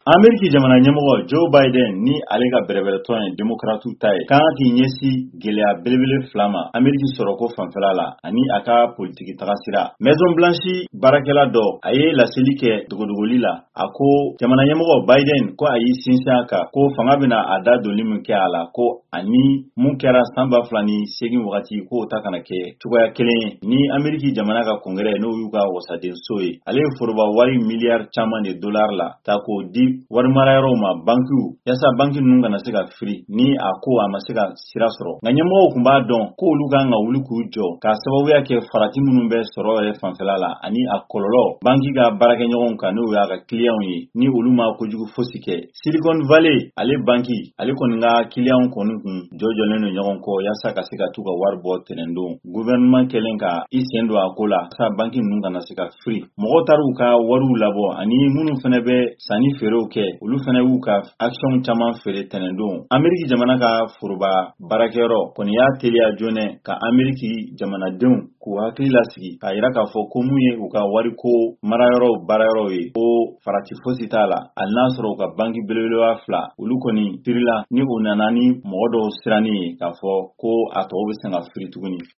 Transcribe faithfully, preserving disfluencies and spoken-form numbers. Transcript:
Ameriki jamana ɲɛmɔgɔ Joe Biden ni ale ka bɛrɛbɛrɛtɔn ye démocrate ta ye kan k'i ɲɛsi gɛlɛya belebele fila ma Ameriki sɔrɔko fanfɛla la ani a ka politiki tagasira. Maison Blanche baarakɛla dɔ a ye laseli kɛ dogodogoli la. A ko jamana ɲɛmɔgɔ Biden ko a y'i sinsin a kan ko fanga bɛna a da donni min kɛ a la ko ani mun kɛra san ba fila ni segin wagati k'o ta kana kɛ cogoya kelen ni Ameriki jamana ka kongɛrɛ n'o y'u ka wasadenso ye. Ale ye foroba wari miliyari caman de dollars la ta k'o di wari marayɔrɔw ma bankiw yasa banki ninnu kana se ka firi ni a ko a ma se ka sira sɔrɔ. Nka ɲɛmɔgɔw kun b'a dɔn ko olu kan ka wuli k'u jɔ k'a sababuya kɛ farati minnu bɛ sɔrɔ yɛrɛ fanfɛla la ani a kɔlɔlɔ banki ka baarakɛɲɔgɔnw kan n'o y'a ka clients ye ni olu ma kojugu fosi kɛ. Silicon Valley ale banki ale kɔni ka clients kɔni kun jɔjɔlen don ɲɔgɔn kɔ yasa ka se ka t'u ka wari bɔ tɛnɛndon. Gouvernement kɛlen ka i sen don a ko la yasa banki ninnu kana se ka firi. Mɔgɔw taar'u ka wariw labɔ ani minnu fɛnɛ bɛ sanni feerew kɛ olu fɛnɛ y'u ka action caman feere tɛnɛndon. Ameriki jamana ka foroba baarakɛyɔrɔ kɔni y'a teliya joonɛ ka Ameriki jamanadenw k'u hakili lasigi k'a yira k'a fɔ ko mun ye u ka wariko marayɔrɔw baarayɔrɔw ye ko farati fosi t'a la hali n'a sɔrɔ u ka banki belebeleba fila olu kɔni pirila ni o nana ni mɔgɔ dɔw siranni ye k'a fɔ ko a tɔw bɛ se ka firi tuguni.